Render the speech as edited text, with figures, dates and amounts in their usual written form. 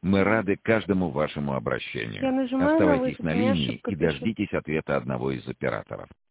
Мы рады каждому вашему обращению. Я нажимаю на Оставайтесь вызов, на у меня линии ошибка и пишет. дождитесь ответа одного из операторов.